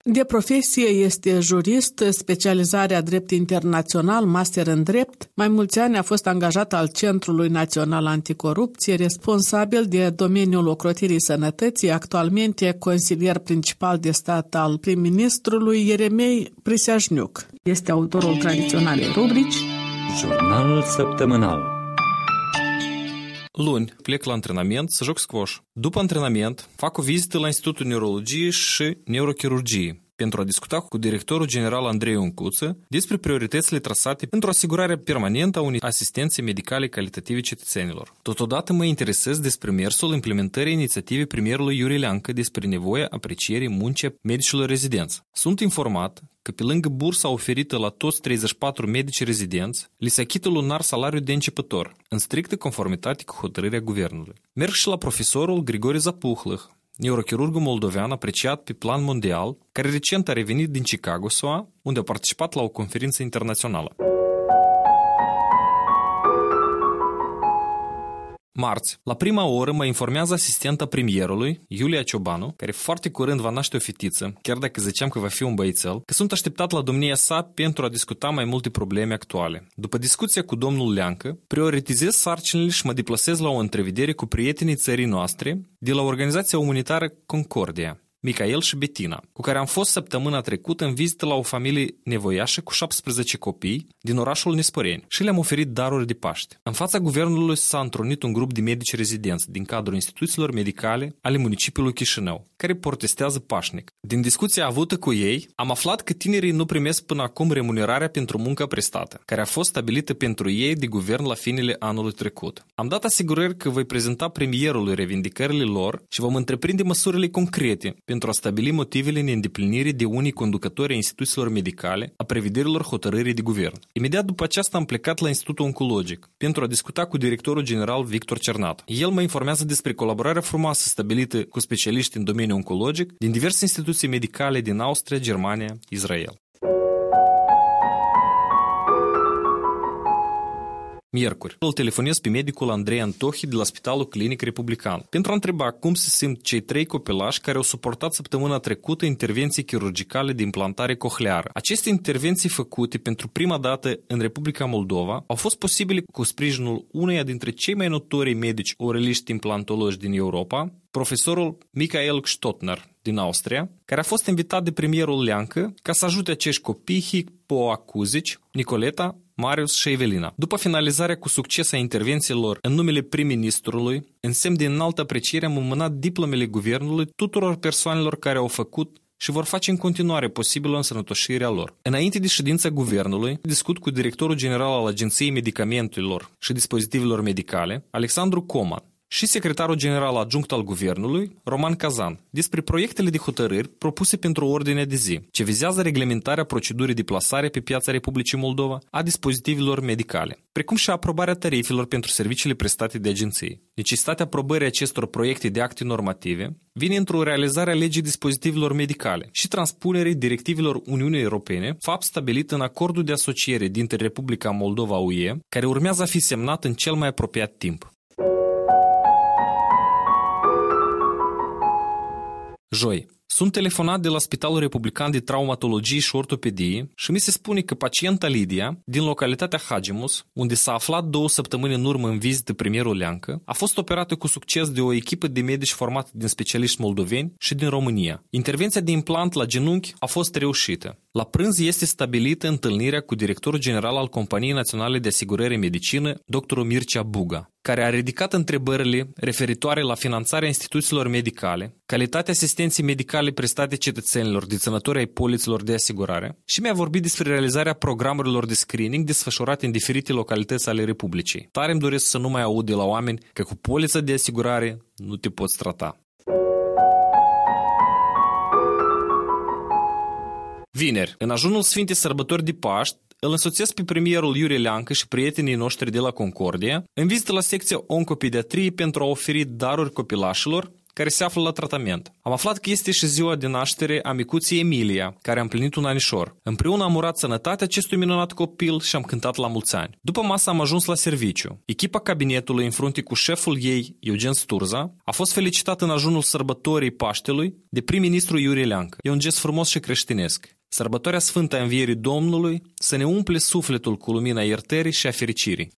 De profesie este jurist, specializarea drept internațional, master în drept. Mai mulți ani a fost angajat al Centrului Național Anticorupție, responsabil de domeniul ocrotirii sănătății, actualmente consilier principal de stat al prim-ministrului Ieremei Priseajniuc. Este autorul tradiționalei rubrici Jurnal săptămânal. Luni plec la antrenament să joc squash. După antrenament fac o vizită la Institutul Neurologiei și Neurochirurgiei pentru a discuta cu directorul general Andrei Uncuță despre prioritățile trasate pentru asigurarea permanentă a unei asistențe medicale calitative cetățenilor. Totodată mă interesez despre mersul implementării inițiativei premierului Iurie Leancă despre nevoia aprecierii muncii medicilor rezidenți. Sunt informat că pe lângă bursa oferită la toți 34 medici rezidenți, li se achită lunar salariul de începător, în strictă conformitate cu hotărârea guvernului. Merg și la profesorul Grigore Zapuhlăh, neurochirurgul moldovean apreciat pe plan mondial, care recent a revenit din Chicago, SUA, unde a participat la o conferință internațională. Marți, la prima oră mă informează asistenta premierului, Iulia Ciobanu, care foarte curând va naște o fetiță, chiar dacă ziceam că va fi un băiețel, că sunt așteptat la domnia sa pentru a discuta mai multe probleme actuale. După discuția cu domnul Leancă, prioritizez sarcinile și mă deplasez la o întrevedere cu prietenii țării noastre de la organizația umanitară Concordia, Micael și Bettina, cu care am fost săptămâna trecută în vizită la o familie nevoiașă cu 17 copii din orașul Nesporeni și le-am oferit daruri de Paște. În fața guvernului s-a întrunit un grup de medici rezidenți din cadrul instituțiilor medicale ale municipiului Chișinău, care protestează pașnic. Din discuția avută cu ei, am aflat că tinerii nu primesc până acum remunerarea pentru munca prestată, care a fost stabilită pentru ei de guvern la finele anului trecut. Am dat asigurări că voi prezenta premierului revindicările lor și vom întreprinde măsurile concrete pentru a stabili motivele neîndeplinirii de unii conducători ai instituțiilor medicale a prevederilor hotărârii de guvern. Imediat după aceasta am plecat la Institutul Oncologic pentru a discuta cu directorul general Victor Cernat. El mă informează despre colaborarea frumoasă stabilită cu specialiști în domeniul oncologic din diverse instituții medicale din Austria, Germania, Israel. Miercuri, îl telefonez pe medicul Andrei Antohi de la Spitalul Clinic Republican pentru a întreba cum se simt cei 3 copilași care au suportat săptămâna trecută intervenții chirurgicale de implantare cochleară. Aceste intervenții făcute pentru prima dată în Republica Moldova au fost posibile cu sprijinul uneia dintre cei mai notori medici oreliști implantologi din Europa, profesorul Michael Stotner din Austria, care a fost invitat de premierul Leancă ca să ajute acești copii hipoacuzici, Nicoleta, Marius și Evelina. După finalizarea cu succes a intervențiilor în numele prim-ministrului, în semn de înaltă apreciere am înmânat diplomele guvernului tuturor persoanelor care au făcut și vor face în continuare posibilă însănătoșirea lor. Înainte de ședința guvernului, discut cu directorul general al Agenției Medicamentelor și Dispozitivelor Medicale, Alexandru Coman, și secretarul general adjunct al guvernului, Roman Kazan, despre proiectele de hotărâri propuse pentru ordinea de zi, ce vizează reglementarea procedurii de plasare pe piața Republicii Moldova a dispozitivelor medicale, precum și aprobarea tarifelor pentru serviciile prestate de agenții. Necesitatea aprobării acestor proiecte de acte normative vine într-o realizare a legii dispozitivelor medicale și transpunerii directivelor Uniunii Europene, fapt stabilit în acordul de asociere dintre Republica Moldova-UE, care urmează a fi semnat în cel mai apropiat timp. Joi. Sunt telefonat de la Spitalul Republican de Traumatologie și Ortopedie și mi se spune că pacienta Lidia, din localitatea Hagemus, unde s-a aflat 2 săptămâni în urmă în vizită premierul Leancă, a fost operată cu succes de o echipă de medici formată din specialiști moldoveni și din România. Intervenția de implant la genunchi a fost reușită. La prânz este stabilită întâlnirea cu directorul general al Companiei Naționale de Asigurări Medicină, dr. Mircea Buga, care a ridicat întrebările referitoare la finanțarea instituțiilor medicale, calitatea asistenței medicale prestate cetățenilor deținători ai poliților de asigurare și mi-a vorbit despre realizarea programelor de screening desfășurate în diferite localități ale Republicii. Tare îmi doresc să nu mai aud de la oameni că cu polița de asigurare nu te poți trata. Vineri, în ajunul Sfintei Sărbători de Paști, îl însoțesc pe premierul Iurie Leancă și prietenii noștri de la Concordia în vizită la secția oncopediatrie pentru a oferi daruri copilașilor care se află la tratament. Am aflat că este și ziua de naștere a micuții Emilia, care a împlinit un anișor. Împreună am urat sănătatea acestui minunat copil și am cântat la mulți ani. După masă am ajuns la serviciu. Echipa cabinetului, în frunte cu șeful ei, Eugen Sturza, a fost felicitată în ajunul sărbătorii Paștelui de prim-ministru Iurie Leancă. E un gest frumos și creștinesc. Sărbătoarea Sfântă a Învierii Domnului să ne umple sufletul cu lumina iertării și a fericirii.